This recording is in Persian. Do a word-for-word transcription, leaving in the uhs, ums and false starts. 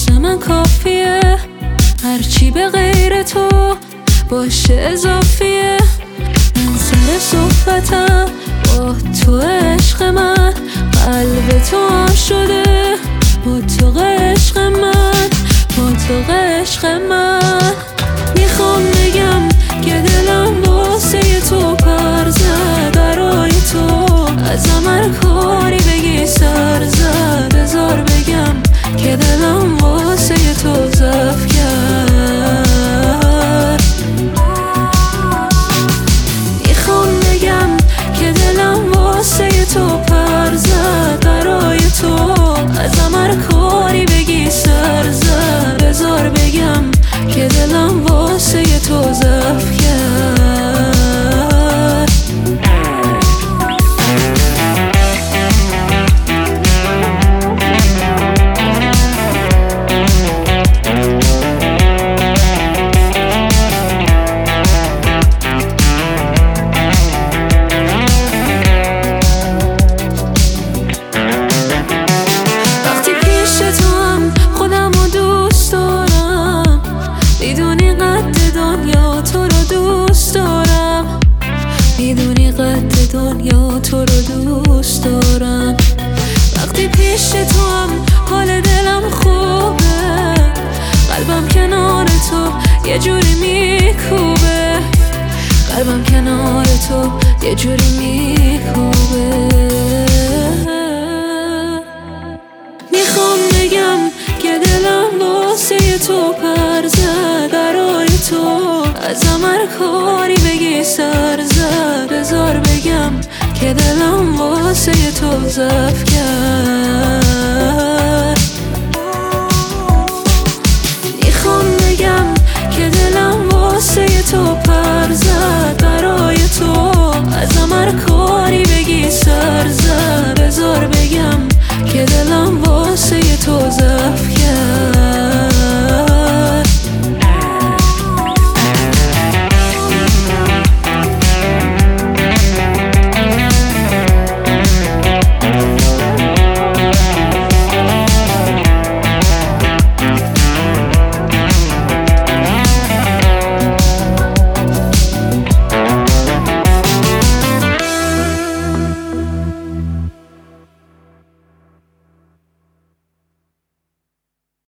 واسه من کافیه، هرچی به غیر تو باشه اضافیه. من سر صحبتم با تو عشق من، قلب تو هم شده با تو عشق من، با تو عشق من. میخوام بگم که دلم واسه تو پر زد، برای تو ازم هر کاری بگی سر زد. بذار بگم که دلم واسه تو ضعف کرد. میخوام بگم که دلم واسه تو پر زد، برای تو ازم هر کاری بگی سر زد. بذار بگم که دلم واسه تو ضعف کرد. وقتی پیش تو هم خودم رو دوست دارم، میدونی قد دنیا تو رو دوست دارم، میدونی قد دنیا تو رو دوست دارم. وقتی پیش تو هم حال دلم خوبه، قلبم کنار تو یه جوری میکوبه، قلبم کنار تو یه جوری میکوبه. میخوام بگم که دلم واسه تو پر زد، برای تو ازم هر کاری بگی سر زد. بذار بگم که دلم واسه تو ضعف کرد. میخوام بگم که دلم واسه تو پر زد، برای تو ازم